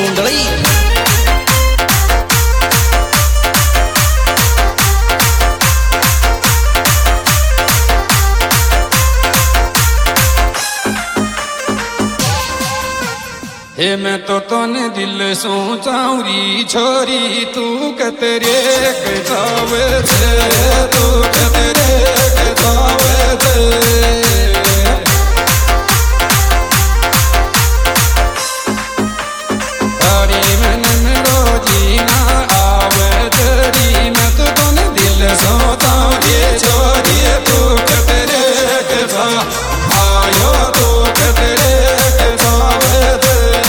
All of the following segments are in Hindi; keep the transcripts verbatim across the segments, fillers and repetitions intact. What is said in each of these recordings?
मुंडली। हे मैं तो तोने दिल सोचाऊरी छोरी तू कतरे के जावे थे तू कतरे के जावे थे तारी मन में रोजी ना आवे तेरी मैं तो तोने दिल सोचाऊरी छोरी तू कतरे के जा आयो तू कतरे के जावे थे।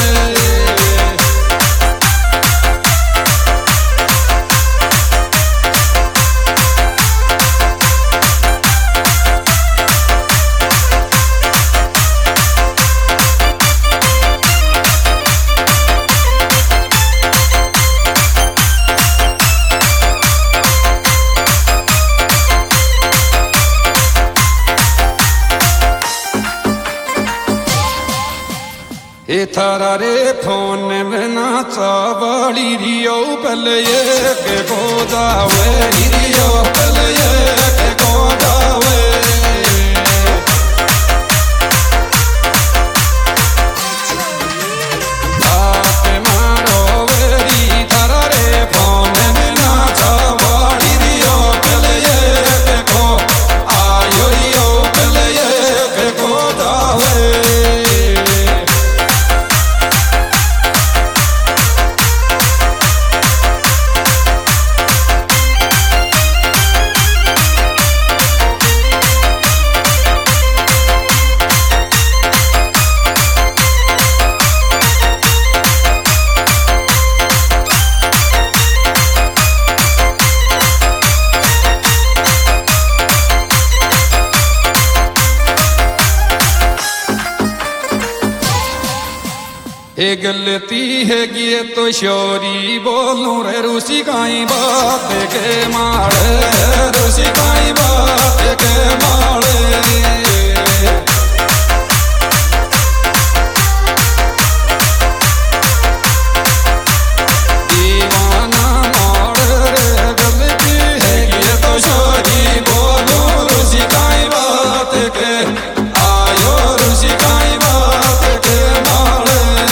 हे थारा रे फोन में नाचा वाली रियो पल ये के को जावे रियो पल ये के को जावे आप मारो वेरी थारा रे फोन में नाचा वाली रियो पल ये के को आयो रियो पल ये के को जावे। हे गलती है ये तो शोरी बोलूं रे रूसी काई बात के मारे रूसी काई बात के मारे दीवाना मारे रे गलती है ये तो शोरी बोलूं रूसी काई बात के आयो रूसी काई बात के मारे।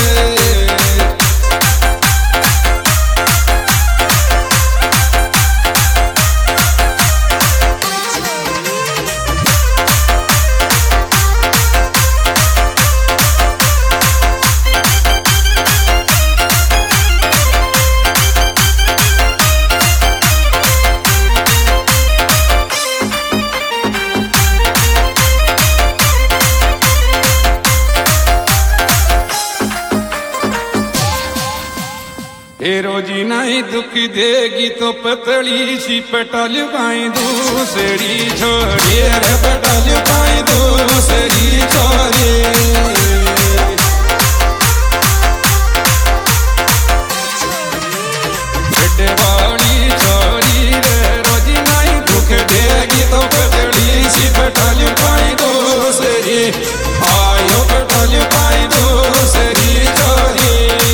हे रोजी नहीं दुख देगी तो पतली सी पटल पाई दूसरी छोड़ी रे पटल पाई दूसरी छोड़ी वाली छोरी रे रोजी नहीं दुख देगी तो पतली सी पटल पाई दूसरी आयो पटल पाई दूसरी छोरी।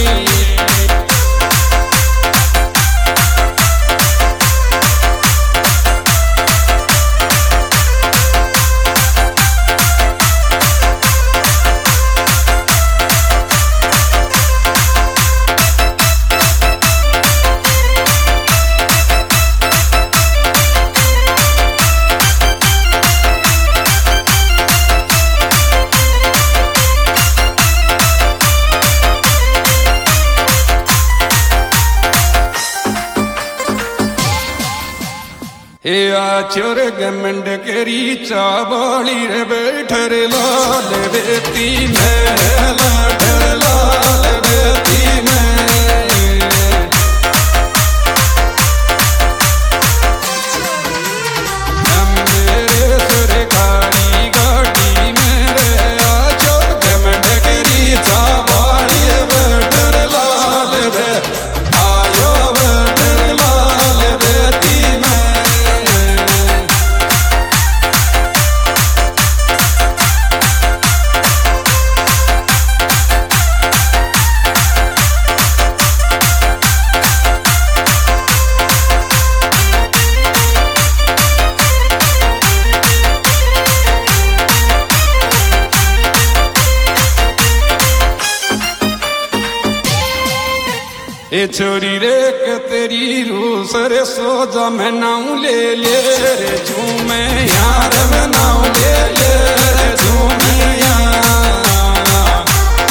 हे आचर गमंड करी चावली रे बैठर लाल बेती में लाठर लाल बेती में ए छोरी रे के तेरी रूस रे सो जा मैं नाऊ ले ले रे झूमे यार मैं नाऊ ले ले रे झूमे यार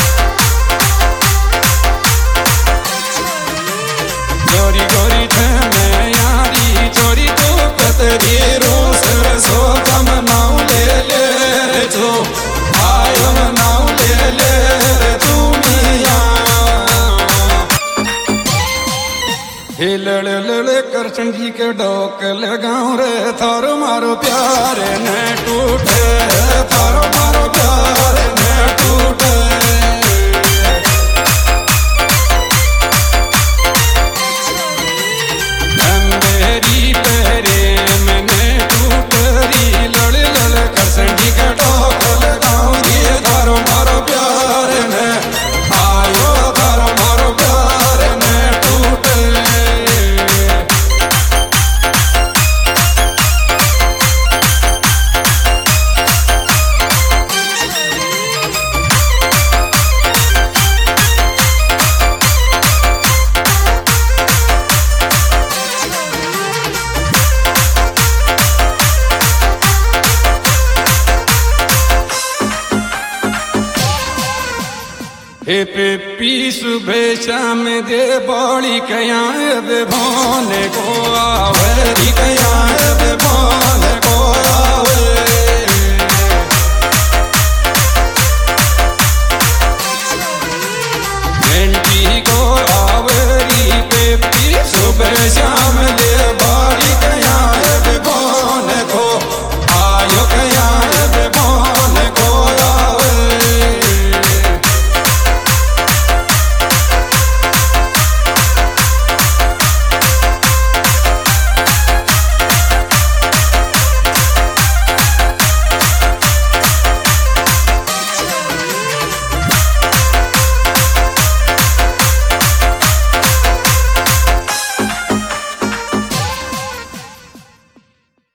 चोरी गोरी थे मैं यारी चोरी तू के तेरी रूस रे सो जा मैं नाऊ ले ले रे झू आयो मैं नाऊ ले ले रे झूमे हे लड़ लड़ कृष्ण जी के डोक लगाऊं रे थारो मारो प्यार न टूटे थारो मारो प्यार न टूटे अंधेरी पेरे मैंने टूटरी लड़ लड़ कृष्ण जी के डोक लगाऊं रे थारो मारो प्यार न आयो थारो मारो प्यार न टूटे हे पेपी सुबह शाम दे बड़ी कया भोने को आवरी कया भोने